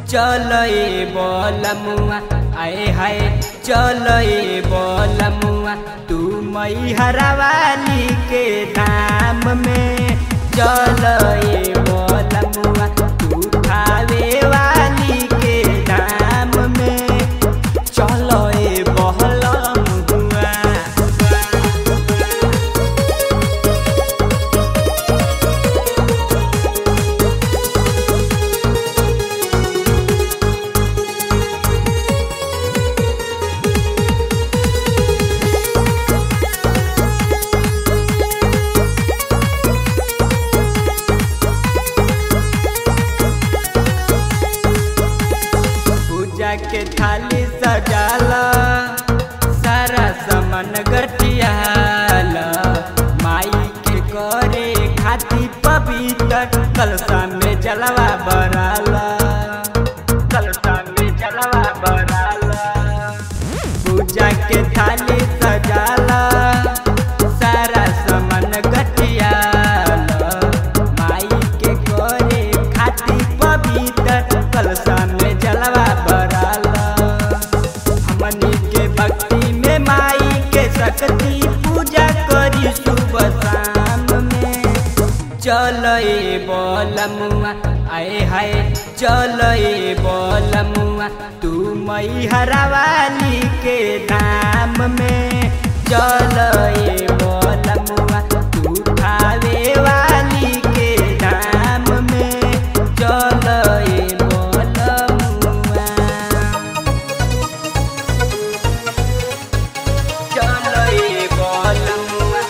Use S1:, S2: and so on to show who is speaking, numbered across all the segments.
S1: चलो ए बोलमुआ आए हाय चलो ए बोलमुआ तू मैहरा वाली के धाम में चलो ए बोलमुआ तू खावे वाली के धाम में चलो ए बोलमुआ। पूजा के थाली सजाला सारा सामान गठियाला माई के करे खाती पवित्र कलशा में जलवा बराला कलशा में जलवा बराला। पूजा के थाली सजाला सारा सामान गठियाला माई के करे खाती पवित्र कलशा में जलवा शक्ति पूजा करी सुबह शाम में चलो ए बोलमुआ आए हाय चलो ए बोलमुआ तू मैहरा वाली के धाम में चलो ए बोलमुआ तू खावे वाली के धाम में चलो ए बोलमुआ। चलो ए बोलमुआ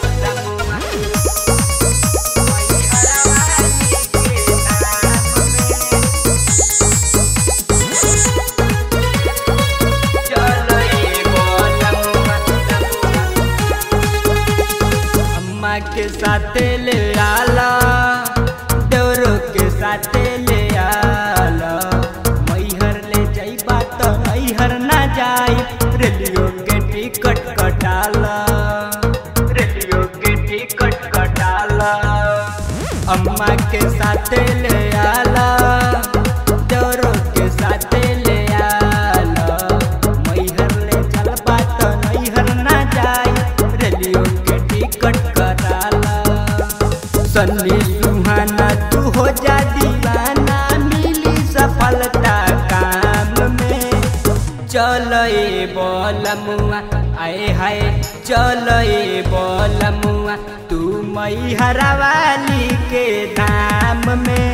S1: चलो ए बोलमुआ अम्मा के साथ ले आला देवरो के साथ ले आला मैहर ले जाइबा तो मैहर ना जाई रेलियो के टिकट कटाला रेलियो के टिकट कटाला। अम्मा के साथ ले आला देवरो के साथ ले आला मैहर ले चलबा तो मैहर ना जाई रेलियो के टिकट कटाला। सन्नी सुहाना तू हो जा दीवाना मिली सफलता काम में चलो ए बोलमुआ आए हाय चलो ए बोलमुआ तू मैहरा वाली के धाम में